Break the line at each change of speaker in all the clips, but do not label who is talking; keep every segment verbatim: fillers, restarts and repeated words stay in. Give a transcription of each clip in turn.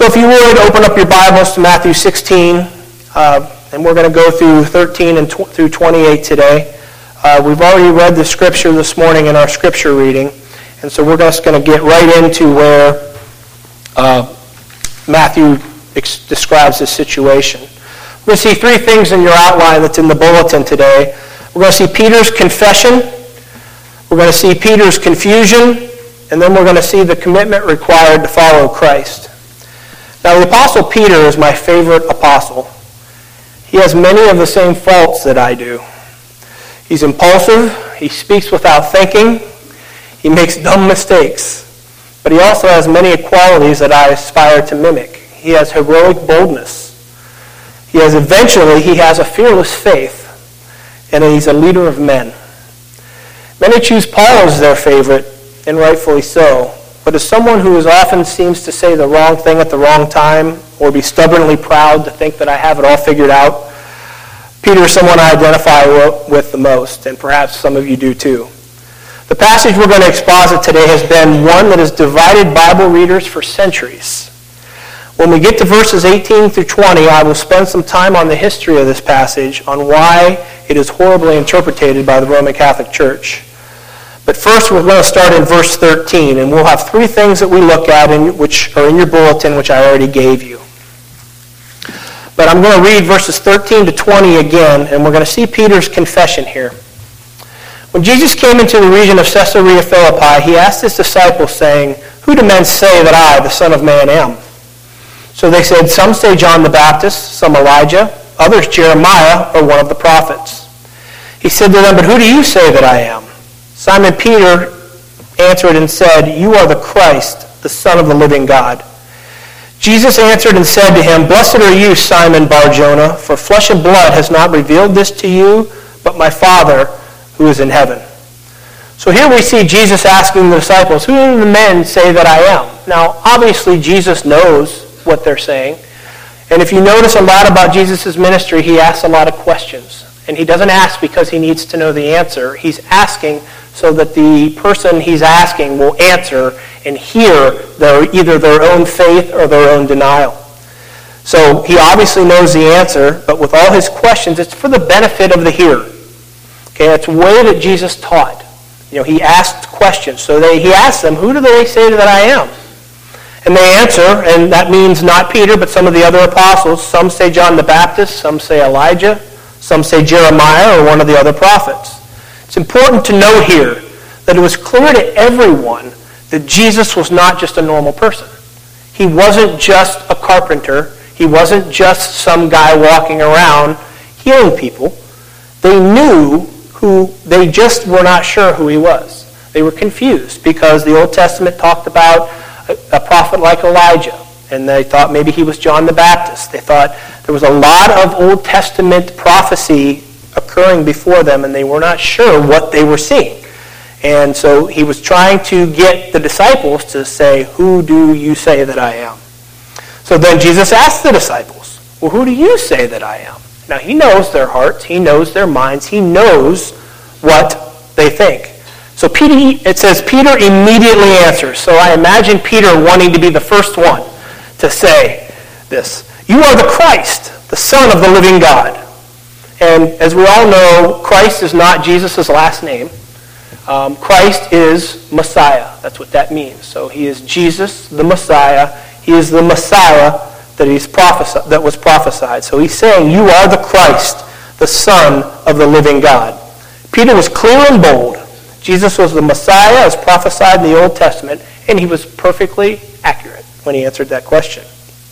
So if you would, open up your Bibles to Matthew sixteen, uh, and we're going to go through thirteen and tw- through twenty-eight today. Uh, we've already read the scripture this morning in our scripture reading, and so we're just going to get right into where uh, Matthew ex- describes this situation. We're going to see three things in your outline that's in the bulletin today. We're going to see Peter's confession, we're going to see Peter's confusion, and then we're going to see the commitment required to follow Christ. Now, the Apostle Peter is my favorite apostle. He has many of the same faults that I do. He's impulsive, he speaks without thinking, he makes dumb mistakes, but he also has many qualities that I aspire to mimic. He has heroic boldness. He has eventually, he has a fearless faith, and he's a leader of men. Many choose Paul as their favorite, and rightfully so. But as someone who is often seems to say the wrong thing at the wrong time, or be stubbornly proud to think that I have it all figured out, Peter is someone I identify with the most, and perhaps some of you do too. The passage we're going to exposit today has been one that has divided Bible readers for centuries. When we get to verses eighteen through twenty, I will spend some time on the history of this passage, on why it is horribly interpreted by the Roman Catholic Church. But first, we're going to start in verse thirteen, and we'll have three things that we look at, in, which are in your bulletin, which I already gave you. But I'm going to read verses thirteen to twenty again, and we're going to see Peter's confession here. When Jesus came into the region of Caesarea Philippi, he asked his disciples, saying, "Who do men say that I, the Son of Man, am?" So they said, "Some say John the Baptist, some Elijah, others Jeremiah, or one of the prophets." He said to them, "But who do you say that I am?" Simon Peter answered and said, "You are the Christ, the Son of the living God." Jesus answered and said to him, "Blessed are you, Simon Bar-Jonah, for flesh and blood has not revealed this to you, but my Father who is in heaven." So here we see Jesus asking the disciples, "Who do the men say that I am?" Now, obviously, Jesus knows what they're saying. And if you notice a lot about Jesus' ministry, he asks a lot of questions. And he doesn't ask because he needs to know the answer. He's asking so that the person he's asking will answer and hear their, either their own faith or their own denial. So he obviously knows the answer, but with all his questions, it's for the benefit of the hearer. Okay, it's the way that Jesus taught. You know, he asked questions. So they, he asked them, "Who do they say that I am?" And they answer, and that means not Peter, but some of the other apostles. Some say John the Baptist, some say Elijah, some say Jeremiah or one of the other prophets. It's important to note here that it was clear to everyone that Jesus was not just a normal person. He wasn't just a carpenter. He wasn't just some guy walking around healing people. They knew who, they just were not sure who he was. They were confused because the Old Testament talked about a, a prophet like Elijah, and they thought maybe he was John the Baptist. They thought there was a lot of Old Testament prophecy occurring before them, and they were not sure what they were seeing. And so he was trying to get the disciples to say, "Who do you say that I am?" So then Jesus asked the disciples, "Well, who do you say that I am?" Now, he knows their hearts. He knows their minds. He knows what they think. So Peter, it says, Peter immediately answers. So I imagine Peter wanting to be the first one to say this. "You are the Christ, the Son of the living God." And as we all know, Christ is not Jesus' last name. Um, Christ is Messiah. That's what that means. So he is Jesus, the Messiah. He is the Messiah that he's prophesied, that was prophesied. So he's saying, "You are the Christ, the Son of the living God." Peter was clear and bold. Jesus was the Messiah as prophesied in the Old Testament, and he was perfectly accurate when he answered that question.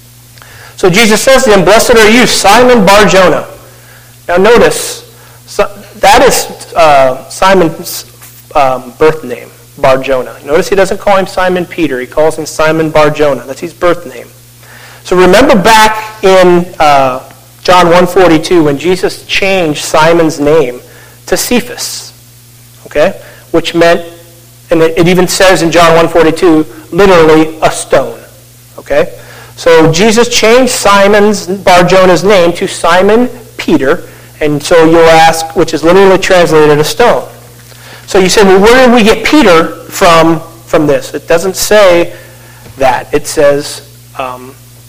So Jesus says to him, "Blessed are you, Simon Bar-Jonah." Now notice, so that is uh, Simon's um, birth name, Bar-Jonah. Notice he doesn't call him Simon Peter. He calls him Simon Bar-Jonah. That's his birth name. So remember back in uh, John one forty-two when Jesus changed Simon's name to Cephas, okay, which meant, and it, it even says in John one forty-two, literally a stone, okay? So Jesus changed Simon's, Bar-Jonah's name to Simon Peter, and so you'll ask, which is literally translated a stone. So you say, well, where did we get Peter from, from this? It doesn't say that. It says um,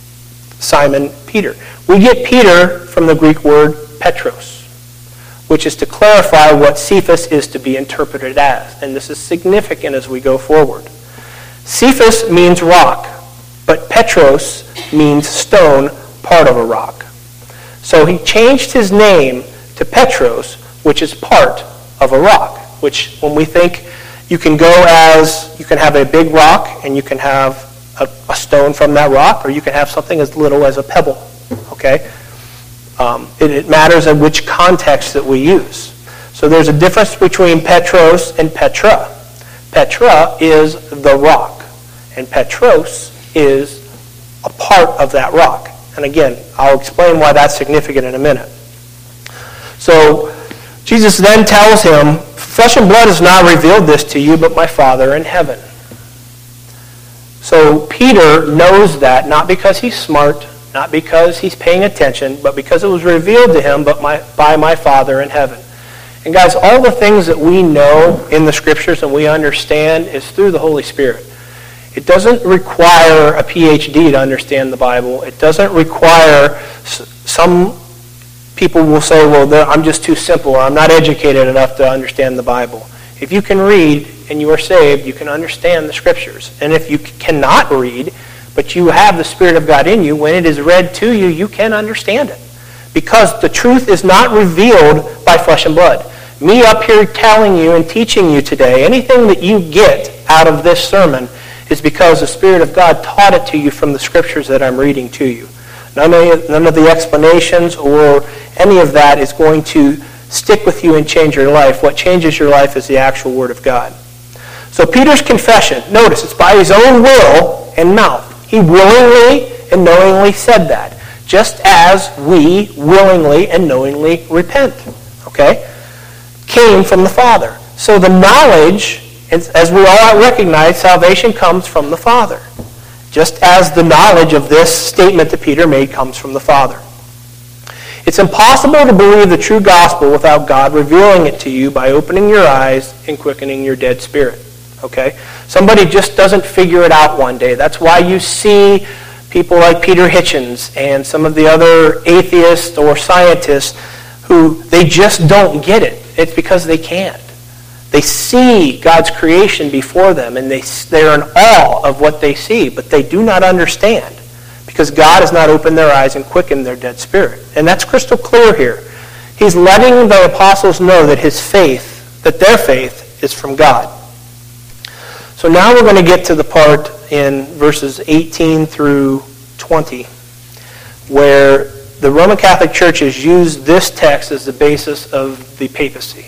Simon Peter. We get Peter from the Greek word Petros, which is to clarify what Cephas is to be interpreted as. And this is significant as we go forward. Cephas means rock, but Petros means stone, part of a rock. So he changed his name to Petros, which is part of a rock, which when we think you can go as, you can have a big rock and you can have a, a stone from that rock, or you can have something as little as a pebble, okay? Um, it, it matters in which context that we use. So there's a difference between Petros and Petra. Petra is the rock, and Petros is a part of that rock. And again, I'll explain why that's significant in a minute. So Jesus then tells him, flesh and blood has not revealed this to you, but my Father in heaven. So Peter knows that, not because he's smart, not because he's paying attention, but because it was revealed to him but my, by my Father in heaven. And guys, all the things that we know in the Scriptures and we understand is through the Holy Spirit. It doesn't require a P H D to understand the Bible. It doesn't require, some people will say, well, I'm just too simple, or I'm not educated enough to understand the Bible. If you can read and you are saved, you can understand the Scriptures. And if you cannot read, but you have the Spirit of God in you, when it is read to you, you can understand it. Because the truth is not revealed by flesh and blood. Me up here telling you and teaching you today, anything that you get out of this sermon is because the Spirit of God taught it to you from the Scriptures that I'm reading to you. None of, none of the explanations or any of that is going to stick with you and change your life. What changes your life is the actual Word of God. So Peter's confession, notice, it's by his own will and mouth. He willingly and knowingly said that, just as we willingly and knowingly repent. Okay? Came from the Father. So the knowledge, as we all recognize, salvation comes from the Father. Just as the knowledge of this statement that Peter made comes from the Father. It's impossible to believe the true gospel without God revealing it to you by opening your eyes and quickening your dead spirit. Okay? Somebody just doesn't figure it out one day. That's why you see people like Peter Hitchens and some of the other atheists or scientists who they just don't get it. It's because they can't. They see God's creation before them, and they, they're in awe of what they see, but they do not understand because God has not opened their eyes and quickened their dead spirit. And that's crystal clear here. He's letting the apostles know that his faith, that their faith is from God. So now we're going to get to the part in verses eighteen through twenty where the Roman Catholic Church has used this text as the basis of the papacy.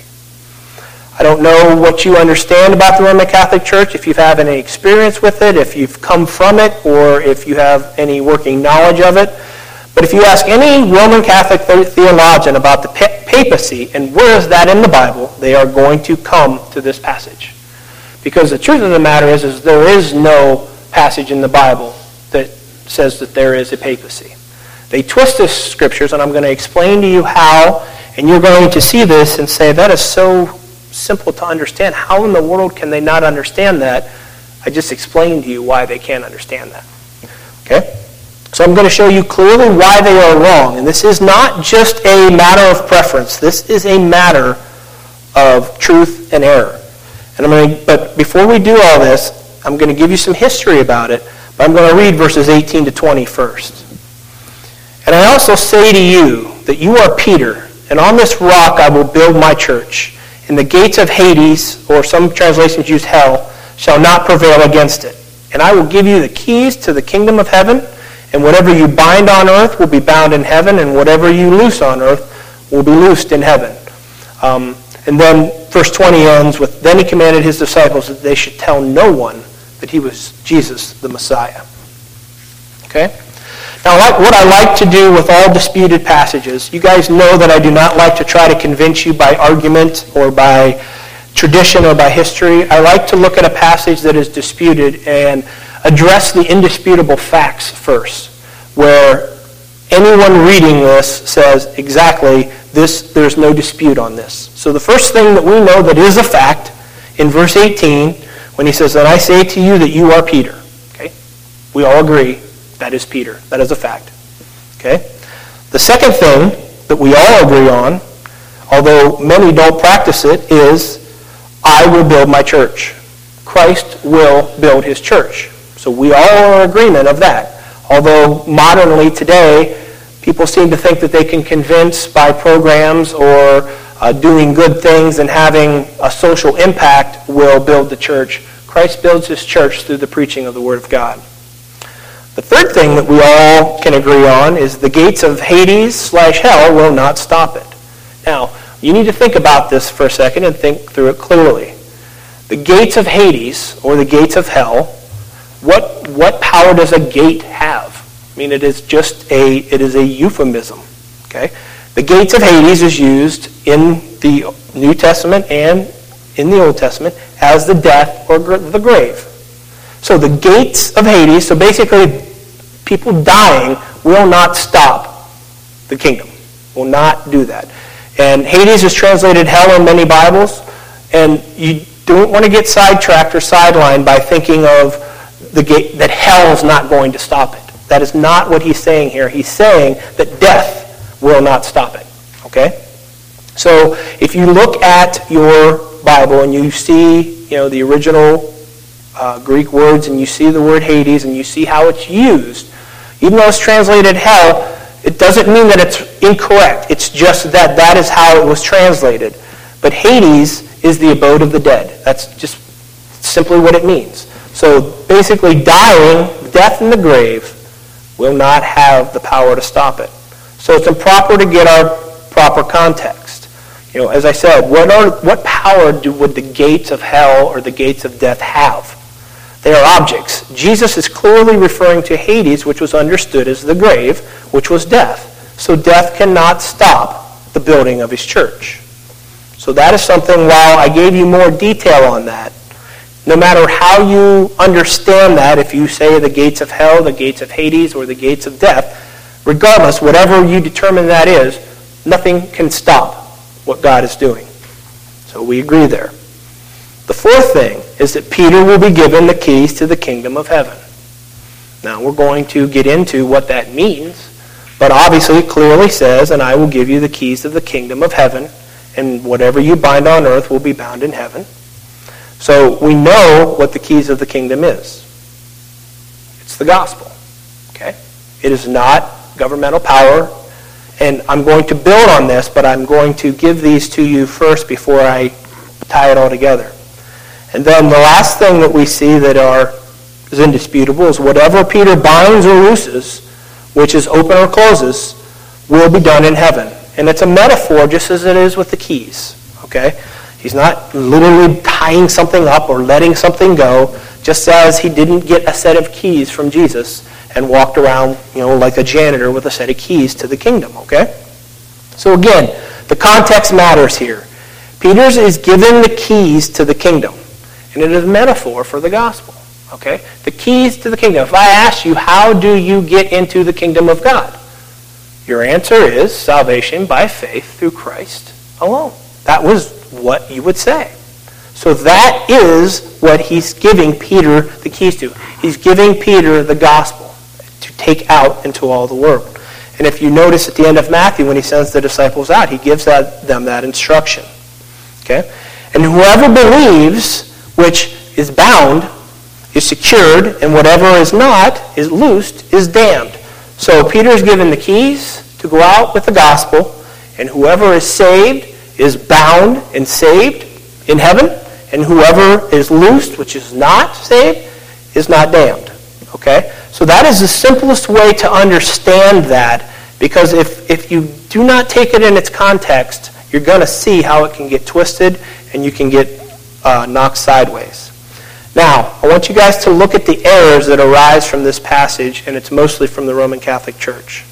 I don't know what you understand about the Roman Catholic Church, if you have any experience with it, if you've come from it, or if you have any working knowledge of it. But if you ask any Roman Catholic theologian about the papacy and where is that in the Bible, they are going to come to this passage. Because the truth of the matter is, is there is no passage in the Bible that says that there is a papacy. They twist the Scriptures, and I'm going to explain to you how, and you're going to see this and say, that is so simple to understand. How in the world can they not understand that? I just explained to you why they can't understand that. Okay? So I'm going to show you clearly why they are wrong. And this is not just a matter of preference. This is a matter of truth and error. And I'm going to, but before we do all this, I'm going to give you some history about it. But I'm going to read verses eighteen to twenty first. And I also say to you that you are Peter, and on this rock I will build my church. And the gates of Hades, or some translations use hell, shall not prevail against it. And I will give you the keys to the kingdom of heaven, and whatever you bind on earth will be bound in heaven, and whatever you loose on earth will be loosed in heaven. Um, and then verse twenty ends with, then he commanded his disciples that they should tell no one that he was Jesus the Messiah. Okay? Now, what I like to do with all disputed passages, you guys know that I do not like to try to convince you by argument or by tradition or by history. I like to look at a passage that is disputed and address the indisputable facts first, where anyone reading this says exactly this, there's no dispute on this. So the first thing that we know that is a fact in verse eighteen, when he says, and I say to you that you are Peter. Okay? We all agree. That is Peter. That is a fact. Okay? The second thing that we all agree on, although many don't practice it, is I will build my church. Christ will build his church. So we all are in agreement of that. Although modernly today, people seem to think that they can convince by programs or uh, doing good things and having a social impact will build the church. Christ builds his church through the preaching of the Word of God. The third thing that we all can agree on is the gates of Hades slash hell will not stop it. Now, you need to think about this for a second and think through it clearly. The gates of Hades, or the gates of hell, what what power does a gate have? I mean, it is just a it is a euphemism. Okay, the gates of Hades is used in the New Testament and in the Old Testament as the death or the grave. So the gates of Hades, so basically people dying will not stop the kingdom. Will not do that. And Hades is translated hell in many Bibles, and you don't want to get sidetracked or sidelined by thinking of the gate that hell is not going to stop it. That is not what he's saying here. He's saying that death will not stop it. Okay? So if you look at your Bible and you see, you know, the original Uh, Greek words, and you see the word Hades, and you see how it's used, even though it's translated hell, it doesn't mean that it's incorrect. It's just that that is how it was translated. But Hades is the abode of the dead. That's just simply what it means. So basically, dying, death in the grave, will not have the power to stop it. So it's improper to get our proper context. You know, as I said, what are what power do, would the gates of hell or the gates of death have? They are objects. Jesus is clearly referring to Hades, which was understood as the grave, which was death. So death cannot stop the building of his church. So that is something, while I gave you more detail on that, no matter how you understand that, if you say the gates of hell, the gates of Hades, or the gates of death, regardless, whatever you determine that is, nothing can stop what God is doing. So we agree there. The fourth thing is that Peter will be given the keys to the kingdom of heaven. Now, we're going to get into what that means, but obviously it clearly says, and I will give you the keys of the kingdom of heaven, and whatever you bind on earth will be bound in heaven. So we know what the keys of the kingdom is. It's the gospel. Okay? It is not governmental power, and I'm going to build on this, but I'm going to give these to you first before I tie it all together. And then the last thing that we see that are is indisputable is whatever Peter binds or looses, which is open or closes, will be done in heaven. And it's a metaphor just as it is with the keys. Okay? He's not literally tying something up or letting something go, just as he didn't get a set of keys from Jesus and walked around, you know, like a janitor with a set of keys to the kingdom. Okay? So again, the context matters here. Peter is given the keys to the kingdom. And it is a metaphor for the gospel. Okay? The keys to the kingdom. If I ask you, how do you get into the kingdom of God? Your answer is salvation by faith through Christ alone. That was what you would say. So that is what he's giving Peter the keys to. He's giving Peter the gospel to take out into all the world. And if you notice at the end of Matthew, when he sends the disciples out, he gives that, them that instruction. Okay? And whoever believes, which is bound, is secured, and whatever is not, is loosed, is damned. So Peter is given the keys to go out with the gospel, and whoever is saved is bound and saved in heaven, and whoever is loosed, which is not saved, is not damned. Okay? So that is the simplest way to understand that, because if, if you do not take it in its context, you're going to see how it can get twisted, and you can get uh, knocked sideways. Now, I want you guys to look at the errors that arise from this passage, and it's mostly from the Roman Catholic Church.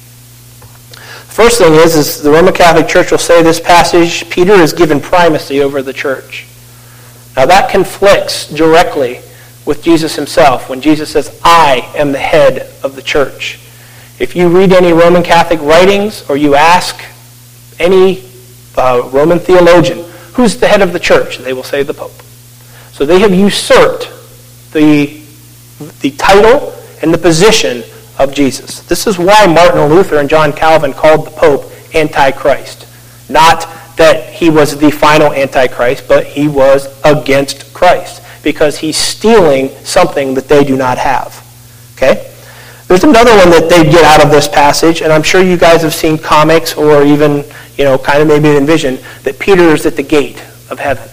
First thing is, is the Roman Catholic Church will say this passage, Peter is given primacy over the church. Now that conflicts directly with Jesus himself when Jesus says, I am the head of the church. If you read any Roman Catholic writings or you ask any uh, Roman theologian, who's the head of the church? They will say the Pope. So they have usurped the, the title and the position of Jesus. This is why Martin Luther and John Calvin called the Pope Antichrist. Not that he was the final Antichrist, but he was against Christ because he's stealing something that they do not have. Okay? There's another one that they get out of this passage, and I'm sure you guys have seen comics or even, you know, kind of maybe envision that Peter is at the gate of heaven.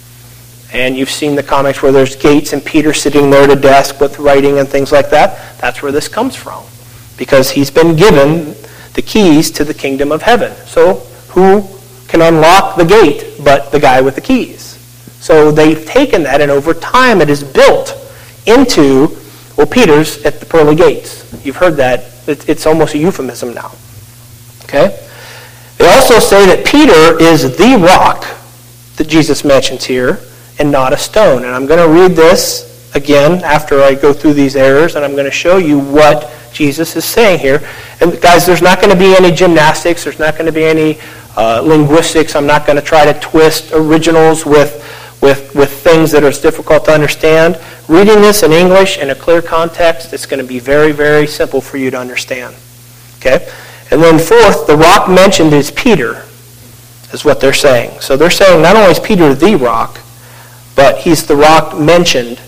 And you've seen the comics where there's gates and Peter sitting there at a desk with writing and things like that. That's where this comes from. Because he's been given the keys to the kingdom of heaven. So who can unlock the gate but the guy with the keys? So they've taken that, and over time it is built into, well, Peter's at the pearly gates. You've heard that. It's almost a euphemism now. Okay? They also say that Peter is the rock that Jesus mentions here, and not a stone. And I'm going to read this again after I go through these errors, and I'm going to show you what Jesus is saying here. And guys, there's not going to be any gymnastics. There's not going to be any uh, linguistics. I'm not going to try to twist originals with, with, with things that are difficult to understand. Reading this in English in a clear context, it's going to be very, very simple for you to understand. Okay? And then fourth, the rock mentioned is Peter, is what they're saying. So they're saying not only is Peter the rock, but he's the rock mentioned.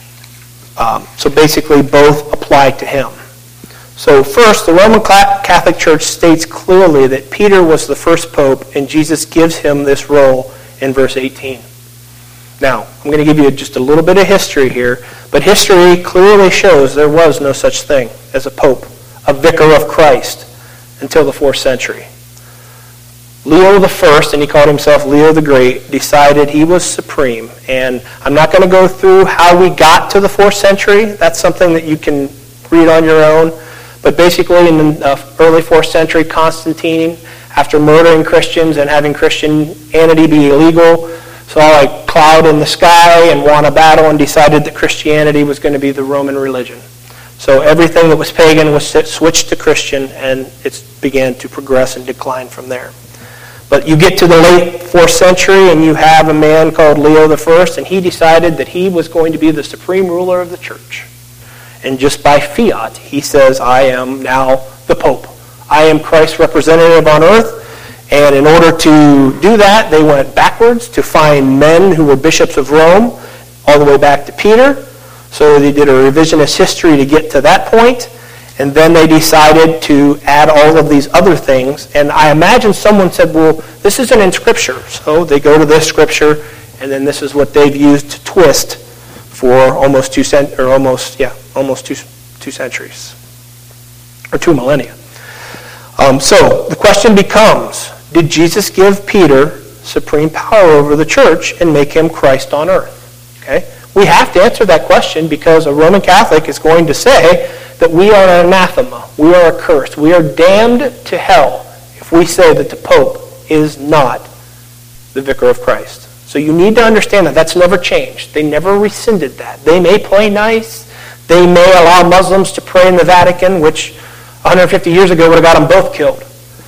Um, so basically both apply to him. So first, the Roman Catholic Church states clearly that Peter was the first pope, and Jesus gives him this role in verse eighteen. Now, I'm going to give you just a little bit of history here, but history clearly shows there was no such thing as a pope, a vicar of Christ, until the fourth century. Leo the First, and he called himself Leo the Great, decided he was supreme. And I'm not going to go through how we got to the fourth century. That's something that you can read on your own. But basically, in the early fourth century, Constantine, after murdering Christians and having Christianity be illegal, saw a cloud in the sky and won a battle and decided that Christianity was going to be the Roman religion. So everything that was pagan was switched to Christian, and it began to progress and decline from there. But you get to the late fourth century, and you have a man called Leo the First, and he decided that he was going to be the supreme ruler of the church. And just by fiat, he says, I am now the Pope. I am Christ's representative on earth. And in order to do that, they went backwards to find men who were bishops of Rome, all the way back to Peter. So they did a revisionist history to get to that point. And then they decided to add all of these other things. And I imagine someone said, well, this isn't in Scripture. So they go to this Scripture, and then this is what they've used to twist for almost two cent or almost yeah almost two two centuries or two millennia. Um, so the question becomes: did Jesus give Peter supreme power over the church and make him Christ on earth? Okay, we have to answer that question because a Roman Catholic is going to say that we are an anathema, we are accursed, we are damned to hell if we say that the Pope is not the vicar of Christ. So you need to understand that that's never changed. They never rescinded that. They may play nice, they may allow Muslims to pray in the Vatican, which one hundred fifty years ago would have got them both killed.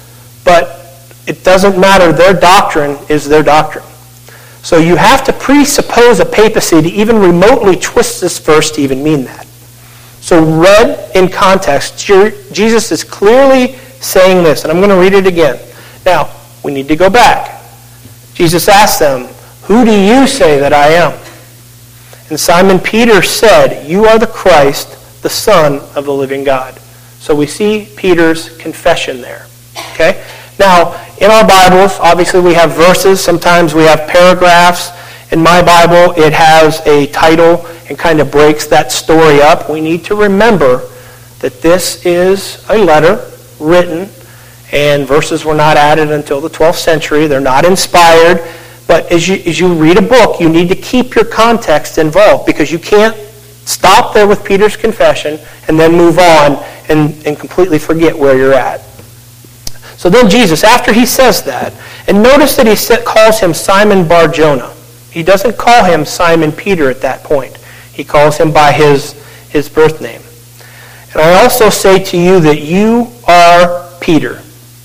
But it doesn't matter. Their doctrine is their doctrine. So you have to presuppose a papacy to even remotely twist this verse to even mean that. So read in context, Jesus is clearly saying this, and I'm going to read it again. Now, we need to go back. Jesus asked them, who do you say that I am? And Simon Peter said, you are the Christ, the Son of the living God. So we see Peter's confession there. Okay? Now, in our Bibles, obviously we have verses. Sometimes we have paragraphs. In my Bible, it has a title and kind of breaks that story up. We need to remember that this is a letter written, and verses were not added until the twelfth century. They're not inspired. But as you, as you read a book, you need to keep your context involved because you can't stop there with Peter's confession and then move on and, and completely forget where you're at. So then Jesus, after he says that, and notice that he calls him Simon Bar-Jonah. He doesn't call him Simon Peter at that point. He calls him by his, his birth name. And I also say to you that you are Peter.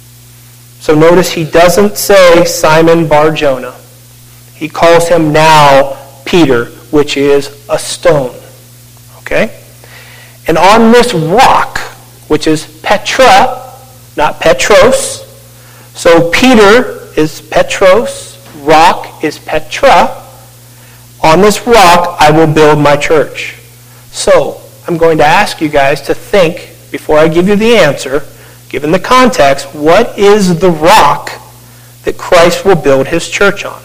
So notice he doesn't say Simon Bar-Jonah. He calls him now Peter, which is a stone. Okay? And on this rock, which is Petra, not Petros. So Peter is Petros, rock is Petra. On this rock I will build my church. So I'm going to ask you guys to think, before I give you the answer, given the context, what is the rock that Christ will build his church on?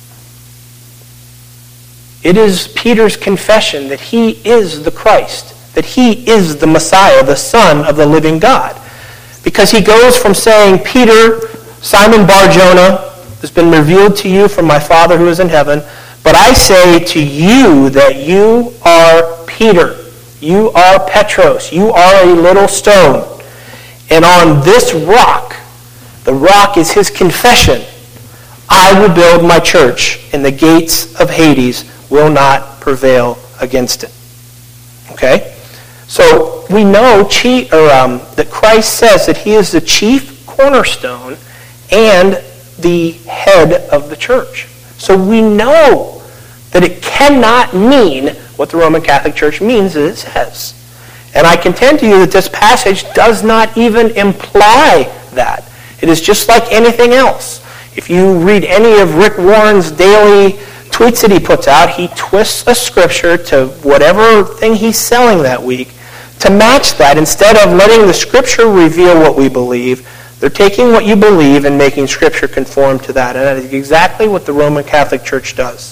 It is Peter's confession that he is the Christ, that he is the Messiah, the Son of the living God. Because he goes from saying, Peter, Simon Bar-Jonah, has been revealed to you from my Father who is in heaven, but I say to you that you are Peter. You are Petros. You are a little stone. And on this rock, the rock is his confession, I will build my church, and the gates of Hades will not prevail against it. Okay? So we know chi- or, um, that Christ says that he is the chief cornerstone and the head of the church. So we know that it cannot mean what the Roman Catholic Church means as it says. And I contend to you that this passage does not even imply that. It is just like anything else. If you read any of Rick Warren's daily tweets that he puts out, he twists a scripture to whatever thing he's selling that week to match that. Instead of letting the scripture reveal what we believe, they're taking what you believe and making scripture conform to that. And that is exactly what the Roman Catholic Church does.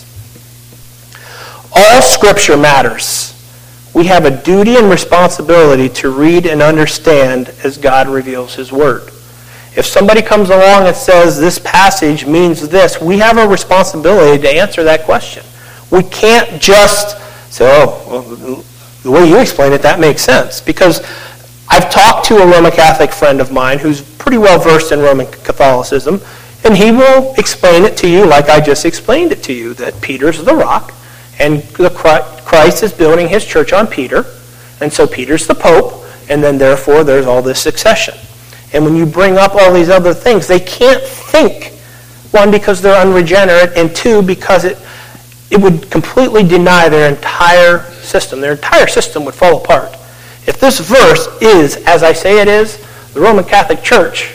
All scripture matters. We have a duty and responsibility to read and understand as God reveals his word. If somebody comes along and says this passage means this, we have a responsibility to answer that question. We can't just say, oh, well, the way you explain it, that makes sense. Because I've talked to a Roman Catholic friend of mine who's pretty well versed in Roman Catholicism, and he will explain it to you like I just explained it to you, that Peter's the rock, and the Christ is building his church on Peter, and so Peter's the Pope, and then therefore there's all this succession. And when you bring up all these other things, they can't think, one, because they're unregenerate, and two, because it it would completely deny their entire system. Their entire system would fall apart. If this verse is, as I say it is, the Roman Catholic Church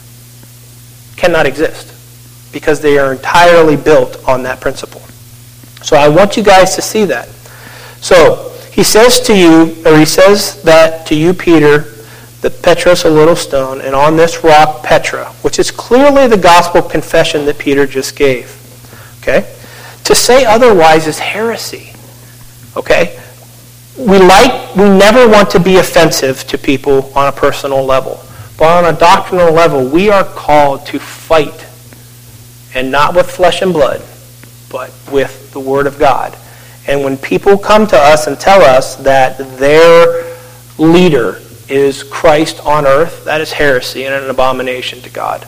cannot exist because they are entirely built on that principle. So I want you guys to see that. So he says to you, or he says that to you, Peter, that Petros a little stone, and on this rock Petra, which is clearly the gospel confession that Peter just gave. Okay? To say otherwise is heresy. Okay? We like, we never want to be offensive to people on a personal level. But on a doctrinal level, we are called to fight. And not with flesh and blood, but with the Word of God. And when people come to us and tell us that their leader is Christ on earth, that is heresy and an abomination to God.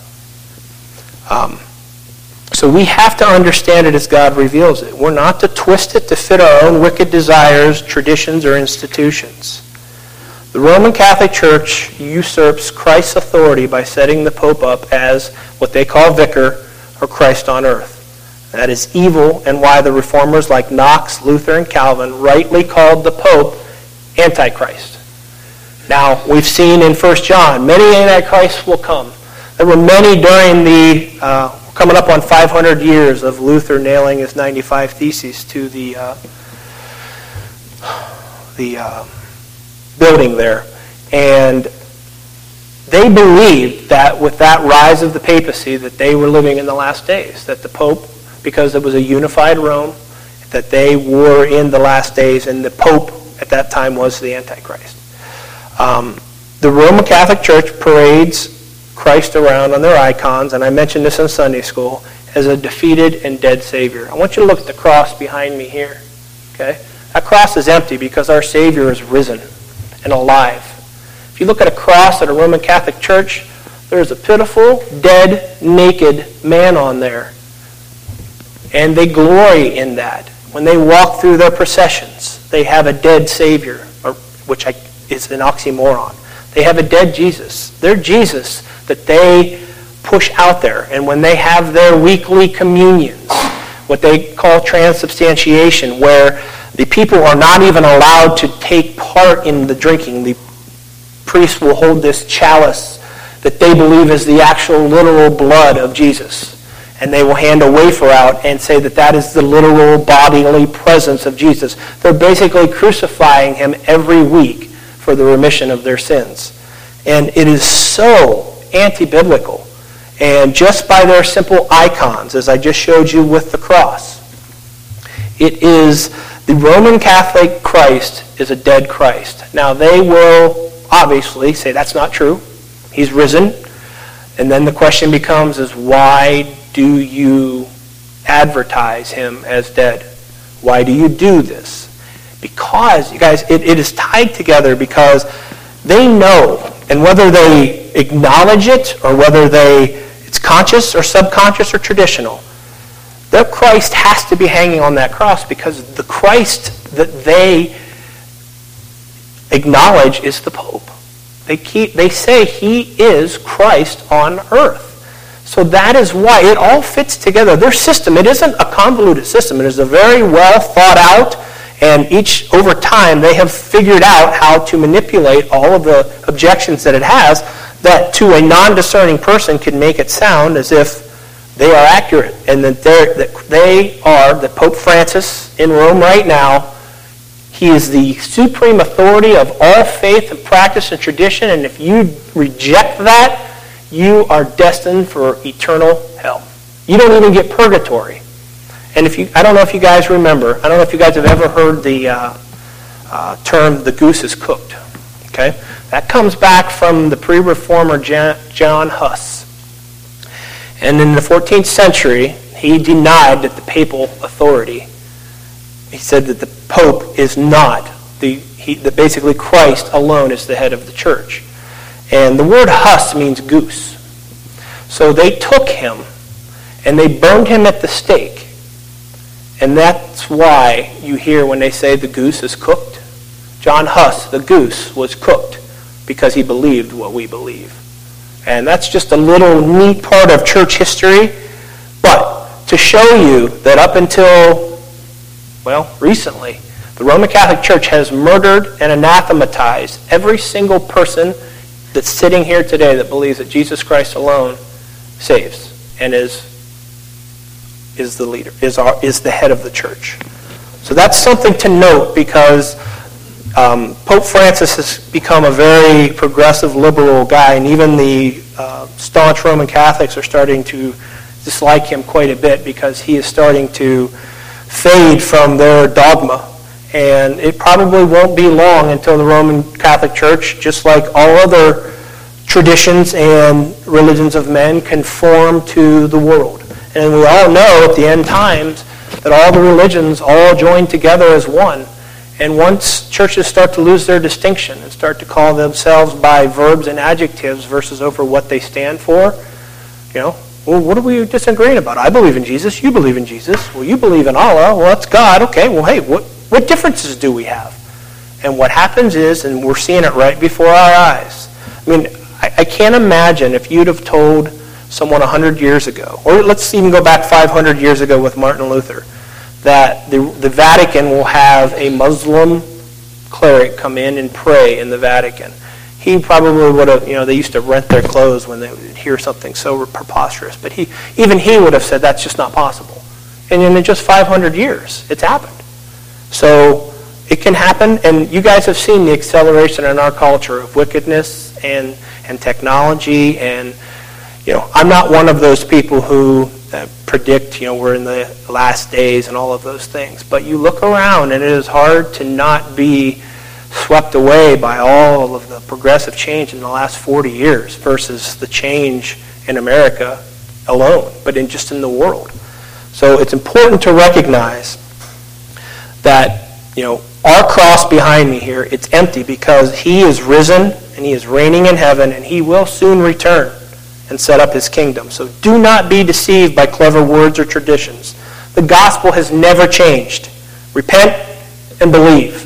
Um, so we have to understand it as God reveals it. We're not to twist it to fit our own wicked desires, traditions, or institutions. The Roman Catholic Church usurps Christ's authority by setting the Pope up as what they call vicar or Christ on earth. That is evil, and why the reformers like Knox, Luther, and Calvin rightly called the Pope Antichrist. Now, we've seen in First John, many antichrists will come. There were many during the, uh, coming up on five hundred years of Luther nailing his ninety-five Theses to the, uh, the uh, building there. And they believed that with that rise of the papacy, that they were living in the last days, that the Pope, because it was a unified Rome, that they were in the last days, and the Pope at that time was the Antichrist. Um, the Roman Catholic Church parades Christ around on their icons, and I mentioned this in Sunday school, as a defeated and dead Savior. I want you to look at the cross behind me here. Okay? That cross is empty because our Savior is risen and alive. If you look at a cross at a Roman Catholic church, there is a pitiful, dead, naked man on there. And they glory in that. When they walk through their processions, they have a dead Savior, or, which I, is an oxymoron. They have a dead Jesus. Their Jesus that they push out there. And when they have their weekly communions, what they call transubstantiation, where the people are not even allowed to take part in the drinking, the priests will hold this chalice that they believe is the actual literal blood of Jesus. And they will hand a wafer out and say that that is the literal bodily presence of Jesus. They're basically crucifying him every week for the remission of their sins. And it is so anti-biblical. And just by their simple icons, as I just showed you with the cross, it is the Roman Catholic Christ is a dead Christ. Now they will obviously say that's not true. He's risen. And then the question becomes is why do you advertise him as dead? Why do you do this? Because, you guys, it, it is tied together because they know, and whether they acknowledge it or whether they it's conscious or subconscious or traditional, that Christ has to be hanging on that cross because the Christ that they acknowledge is the Pope. They keep they say he is Christ on earth. So that is why it all fits together. Their system, it isn't a convoluted system. It is a very well thought out, and each, over time, they have figured out how to manipulate all of the objections that it has that to a non-discerning person can make it sound as if they are accurate and that, that they are, that Pope Francis in Rome right now, he is the supreme authority of all faith and practice and tradition, and if you reject that, you are destined for eternal hell. You don't even get purgatory. And if you, I don't know if you guys remember, I don't know if you guys have ever heard the uh, uh, term, the goose is cooked. Okay? That comes back from the pre-reformer John Huss. And in the fourteenth century, he denied that the papal authority, he said that the Pope is not, the he, that basically Christ alone is the head of the church. And the word Huss means goose. So they took him and they burned him at the stake. And that's why you hear when they say the goose is cooked. John Huss, the goose, was cooked because he believed what we believe. And that's just a little neat part of church history. But to show you that up until, well, recently, the Roman Catholic Church has murdered and anathematized every single person that's sitting here today that believes that Jesus Christ alone saves and is is the leader, is our is the head of the church. So that's something to note because um, Pope Francis has become a very progressive liberal guy, and even the uh, staunch Roman Catholics are starting to dislike him quite a bit because he is starting to fade from their dogma. And it probably won't be long until the Roman Catholic Church, just like all other traditions and religions of men, conform to the world. And we all know at the end times that all the religions all join together as one. And once churches start to lose their distinction and start to call themselves by verbs and adjectives versus over what they stand for, you know, well, what are we disagreeing about? I believe in Jesus. You believe in Jesus. Well, you believe in Allah. Well, that's God. Okay, well, hey, what What differences do we have? And what happens is, and we're seeing it right before our eyes. I mean, I, I can't imagine if you'd have told someone one hundred years ago, or let's even go back five hundred years ago with Martin Luther, that the, the Vatican will have a Muslim cleric come in and pray in the Vatican. He probably would have, you know, they used to rent their clothes when they would hear something so preposterous. But he, even he would have said that's just not possible. And in just five hundred years, it's happened. So it can happen, and you guys have seen the acceleration in our culture of wickedness and, and technology, and, you know, I'm not one of those people who uh, predict, you know, we're in the last days and all of those things, but you look around and it is hard to not be swept away by all of the progressive change in the last forty years versus the change in America alone, but in just in the world. So it's important to recognize that, you know, our cross behind me here, it's empty because he is risen and he is reigning in heaven and he will soon return and set up his kingdom. So do not be deceived by clever words or traditions. The gospel has never changed. Repent and believe.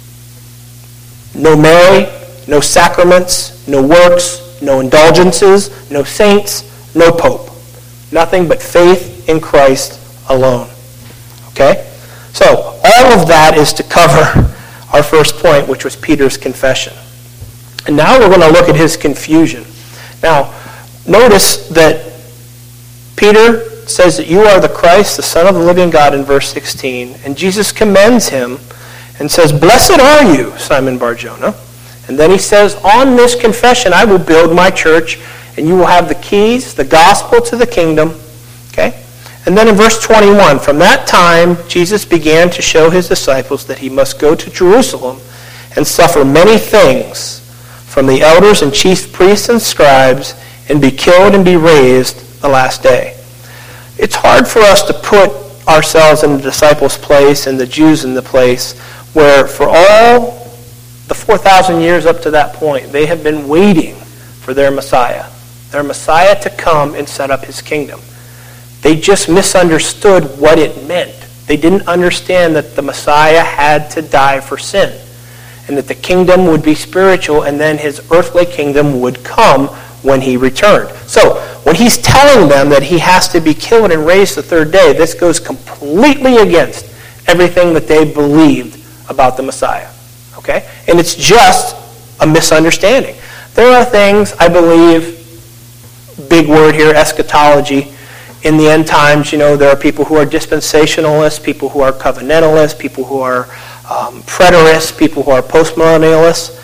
No Mary, no sacraments, no works, no indulgences, no saints, no pope. Nothing but faith in Christ alone. Okay? So, all of that is to cover our first point, which was Peter's confession. And now we're going to look at his confusion. Now, notice that Peter says that you are the Christ, the Son of the living God, in verse sixteen. And Jesus commends him and says, blessed are you, Simon Bar-Jonah. And then he says, on this confession I will build my church, and you will have the keys, the gospel to the kingdom. Okay? And then in verse twenty-one, from that time Jesus began to show his disciples that he must go to Jerusalem and suffer many things from the elders and chief priests and scribes, and be killed and be raised the last day. It's hard for us to put ourselves in the disciples' place and the Jews in the place where for all the four thousand years up to that point, they have been waiting for their Messiah, their Messiah to come and set up his kingdom. They just misunderstood what it meant. They didn't understand that the Messiah had to die for sin, and that the kingdom would be spiritual, and then his earthly kingdom would come when he returned. So, when he's telling them that he has to be killed and raised the third day, this goes completely against everything that they believed about the Messiah. Okay? And it's just a misunderstanding. There are things, I believe, big word here, eschatology. In the end times, you know, there are people who are dispensationalists, people who are covenantalists, people who are um, preterists, people who are postmillennialists.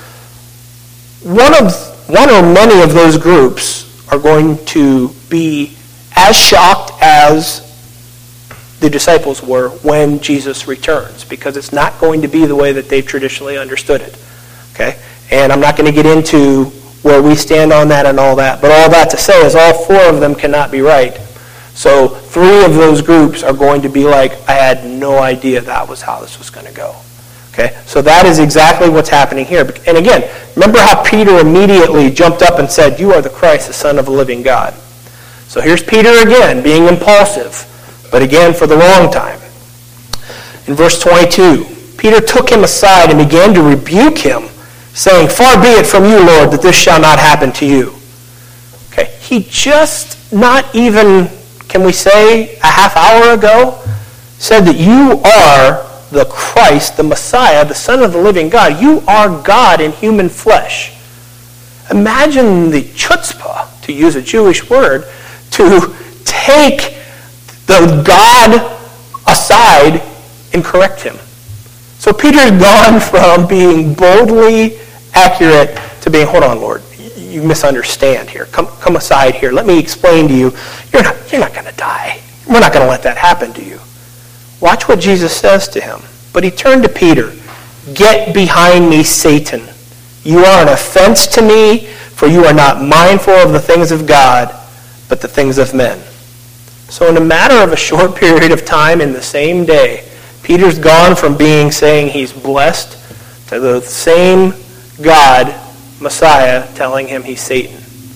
One of one or many of those groups are going to be as shocked as the disciples were when Jesus returns, because it's not going to be the way that they've traditionally understood it. Okay? And I'm not going to get into where we stand on that and all that, but all that to say is all four of them cannot be right. So three of those groups are going to be like, I had no idea that was how this was going to go. Okay? So that is exactly what's happening here. And again, remember how Peter immediately jumped up and said, you are the Christ, the Son of the living God. So here's Peter again, being impulsive, but again for the wrong time. In verse twenty-two, Peter took him aside and began to rebuke him, saying, far be it from you, Lord, that this shall not happen to you. Okay? He just not even, can we say, a half hour ago, said that you are the Christ, the Messiah, the Son of the living God. You are God in human flesh. Imagine the chutzpah, to use a Jewish word, to take the God aside and correct him. So Peter's gone from being boldly accurate to being, hold on, Lord, you misunderstand here. Come, come aside here. Let me explain to you. You're not, you're not going to die. We're not going to let that happen to you. Watch what Jesus says to him. But he turned to Peter. Get behind me, Satan. You are an offense to me, for you are not mindful of the things of God, but the things of men. So in a matter of a short period of time in the same day, Peter's gone from being saying he's blessed to the same God, Messiah, telling him he's Satan.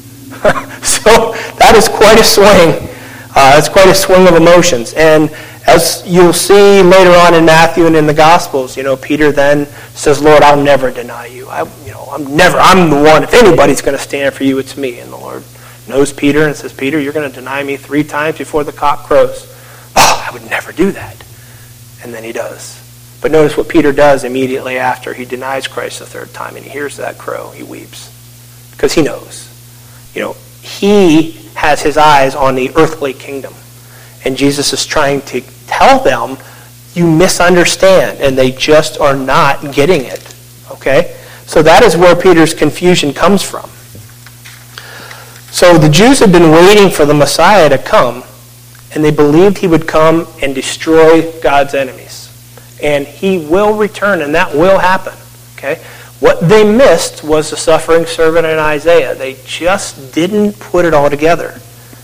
So that is quite a swing. Uh, it's quite a swing of emotions. And as you'll see later on in Matthew and in the Gospels, you know, Peter then says, Lord, I'll never deny you. I, you know, I'm never, I'm the one. If anybody's going to stand for you, it's me. And the Lord knows Peter and says, Peter, you're going to deny me three times before the cock crows. Oh, I would never do that. And then he does. But notice what Peter does immediately after he denies Christ the third time, and he hears that crow. He weeps because he knows. You know, he has his eyes on the earthly kingdom. And Jesus is trying to tell them, you misunderstand, and they just are not getting it. Okay? So that is where Peter's confusion comes from. So the Jews had been waiting for the Messiah to come, and they believed he would come and destroy God's enemies. And he will return, and that will happen. Okay? What they missed was the suffering servant in Isaiah. They just didn't put it all together.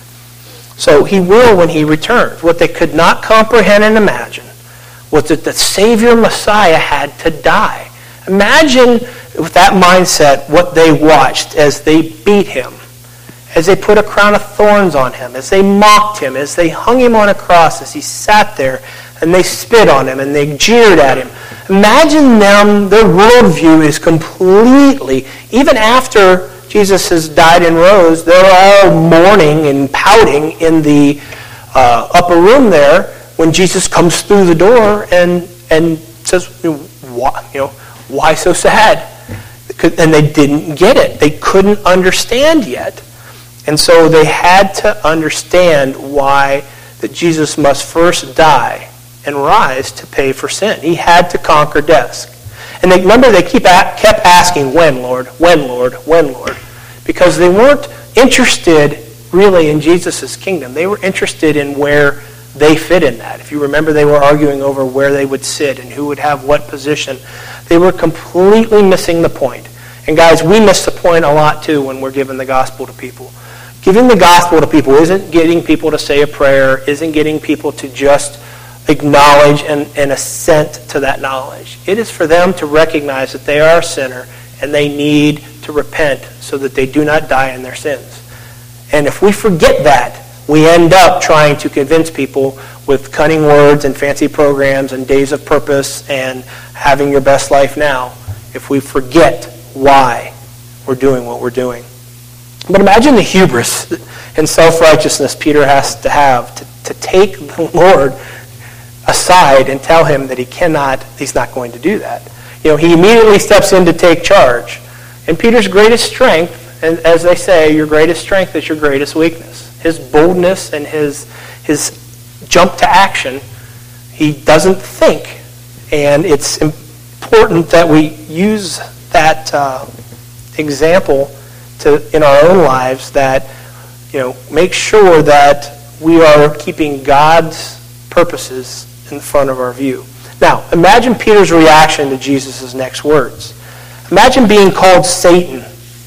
So he will when he returns. What they could not comprehend and imagine was that the Savior Messiah had to die. Imagine with that mindset what they watched as they beat him, as they put a crown of thorns on him, as they mocked him, as they hung him on a cross, as he sat there, and they spit on him, and they jeered at him. Imagine them, their worldview is completely, even after Jesus has died and rose, they're all mourning and pouting in the uh, upper room there when Jesus comes through the door and and says, why, you know, why so sad? And they didn't get it. They couldn't understand yet. And so they had to understand why that Jesus must first die and rise to pay for sin. He had to conquer death. And they, remember, they keep a, kept asking, when, Lord? When, Lord? When, Lord? Because they weren't interested really in Jesus' kingdom. They were interested in where they fit in that. If you remember, they were arguing over where they would sit and who would have what position. They were completely missing the point. And guys, we miss the point a lot too when we're giving the gospel to people. Giving the gospel to people isn't getting people to say a prayer, isn't getting people to just acknowledge and, and assent to that knowledge. It is for them to recognize that they are a sinner and they need to repent so that they do not die in their sins. And if we forget that, we end up trying to convince people with cunning words and fancy programs and days of purpose and having your best life now, if we forget why we're doing what we're doing. But imagine the hubris and self-righteousness Peter has to have to, to take the Lord aside and tell him that he cannot, he's not going to do that. You know, he immediately steps in to take charge. And Peter's greatest strength, and as they say, your greatest strength is your greatest weakness. His boldness and his his jump to action, he doesn't think. And it's important that we use that uh, example to in our own lives, that, you know, make sure that we are keeping God's purposes in front of our view. Now, imagine Peter's reaction to Jesus' next words. Imagine being called Satan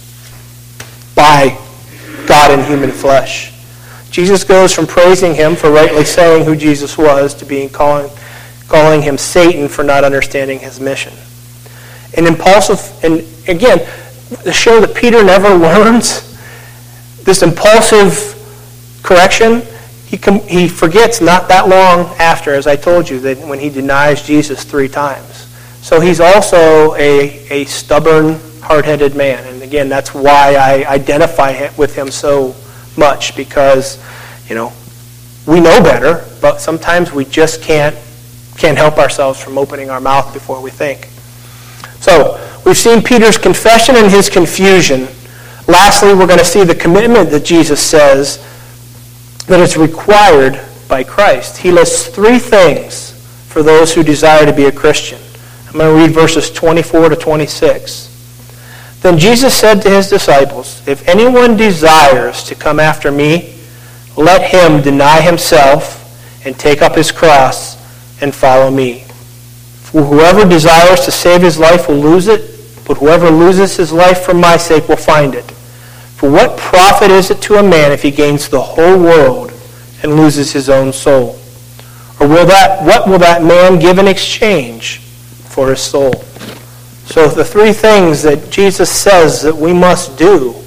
by God in human flesh. Jesus goes from praising him for rightly saying who Jesus was to being calling, calling him Satan for not understanding his mission. An impulsive, and again, to show that Peter never learns this impulsive correction, he com- he forgets not that long after, as I told you, that when he denies Jesus three times. So he's also a, a stubborn, hard-headed man. And again, that's why I identify with him so much, because, you know, we know better, but sometimes we just can't can't help ourselves from opening our mouth before we think. So, we've seen Peter's confession and his confusion. Lastly, we're going to see the commitment that Jesus says that is required by Christ. He lists three things for those who desire to be a Christian. I'm going to read verses twenty-four to twenty-six. Then Jesus said to his disciples, "If anyone desires to come after me, let him deny himself and take up his cross and follow me. For whoever desires to save his life will lose it, but whoever loses his life for my sake will find it. For what profit is it to a man if he gains the whole world and loses his own soul? Or will that what will that man give in exchange for his soul?" So the three things that Jesus says that we must do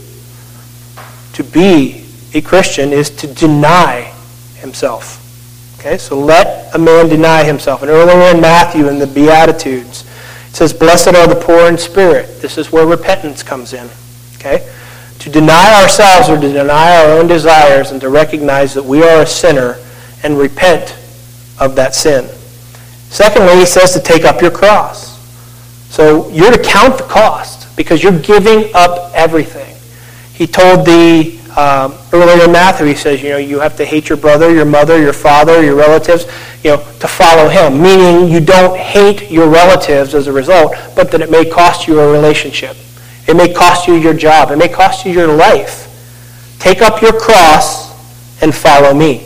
to be a Christian is to deny himself. Okay, so let a man deny himself. And earlier in Matthew, in the Beatitudes, it says, "Blessed are the poor in spirit." This is where repentance comes in. Okay, to deny ourselves or to deny our own desires and to recognize that we are a sinner and repent of that sin. Secondly, he says to take up your cross. So you're to count the cost because you're giving up everything. He told the, um, earlier in Matthew, he says, you know, you have to hate your brother, your mother, your father, your relatives, you know, to follow him. Meaning you don't hate your relatives as a result, but that it may cost you a relationship. It may cost you your job. It may cost you your life. Take up your cross and follow me.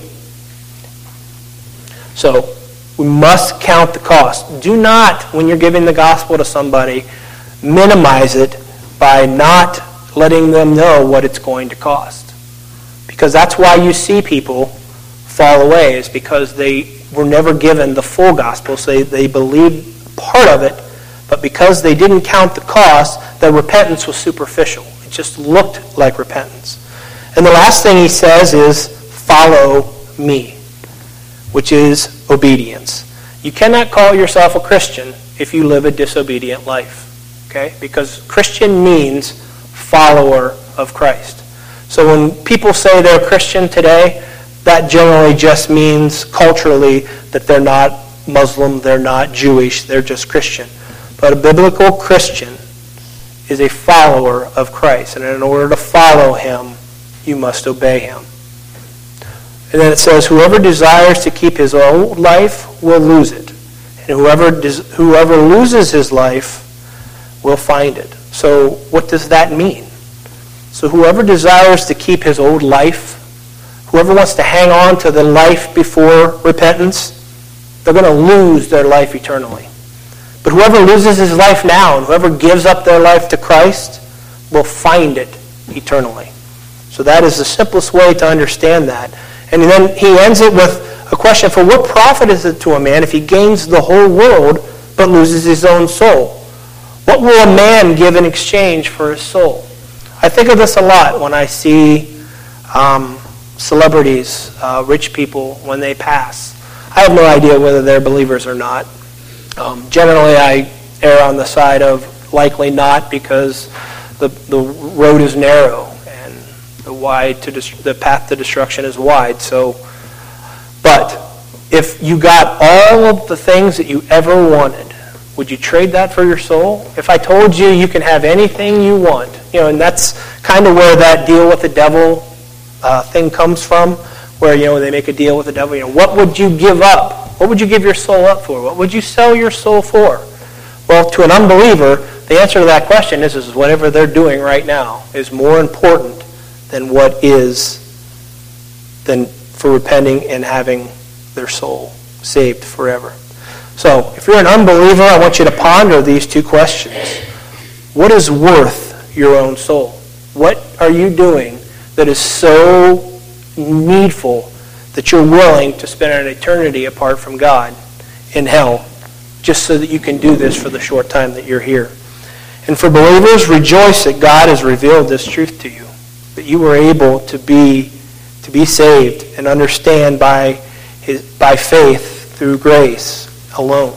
So, we must count the cost. Do not, when you're giving the gospel to somebody, minimize it by not letting them know what it's going to cost. Because that's why you see people fall away, is because they were never given the full gospel. So they, they believed part of it, but because they didn't count the cost, their repentance was superficial. It just looked like repentance. And the last thing he says is, follow me, which is obedience. You cannot call yourself a Christian if you live a disobedient life. Okay? Because Christian means follower of Christ. So when people say they're Christian today, that generally just means culturally that they're not Muslim, they're not Jewish, they're just Christian. But a biblical Christian is a follower of Christ. And in order to follow him, you must obey him. And then it says, whoever desires to keep his old life will lose it. And whoever des- whoever loses his life will find it. So what does that mean? So whoever desires to keep his old life, whoever wants to hang on to the life before repentance, they're going to lose their life eternally. But whoever loses his life now and whoever gives up their life to Christ will find it eternally. So that is the simplest way to understand that. And then he ends it with a question, for what profit is it to a man if he gains the whole world but loses his own soul? What will a man give in exchange for his soul? I think of this a lot when I see um, celebrities, uh, rich people, when they pass. I have no idea whether they're believers or not. Um, generally, I err on the side of likely not, because the the road is narrow and the wide to dest- the path to destruction is wide. So, but if you got all of the things that you ever wanted, would you trade that for your soul? If I told you you can have anything you want, you know, and that's kind of where that deal with the devil uh, thing comes from, where, you know, they make a deal with the devil. You know, what would you give up? What would you give your soul up for? What would you sell your soul for? Well, to an unbeliever, the answer to that question is, is whatever they're doing right now is more important than what is, than for repenting and having their soul saved forever. So, if you're an unbeliever, I want you to ponder these two questions. What is worth your own soul? What are you doing that is so needful that you're willing to spend an eternity apart from God in hell, just so that you can do this for the short time that you're here? And for believers, rejoice that God has revealed this truth to you, that you were able to be to be saved and understand by his by faith through grace alone.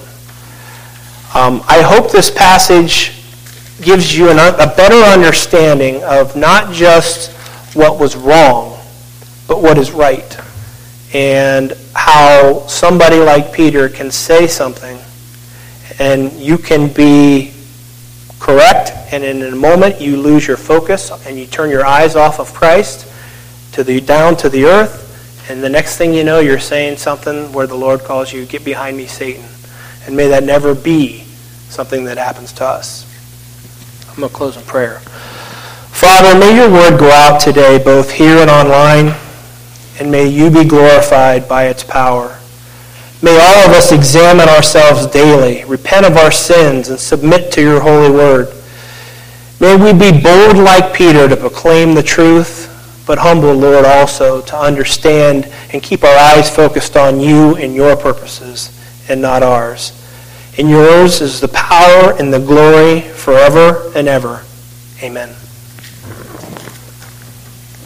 Um, I hope this passage gives you an, a better understanding of not just what was wrong, but what is right. And how somebody like Peter can say something and you can be correct, and in a moment you lose your focus and you turn your eyes off of Christ to the down to the earth, and the next thing you know you're saying something where the Lord calls you, get behind me, Satan. And may that never be something that happens to us. I'm going to close in prayer. Father, may your word go out today, both here and online, and may you be glorified by its power. May all of us examine ourselves daily, repent of our sins, and submit to your holy word. May we be bold like Peter to proclaim the truth, but humble, Lord, also to understand and keep our eyes focused on you and your purposes and not ours. And yours is the power and the glory forever and ever. Amen.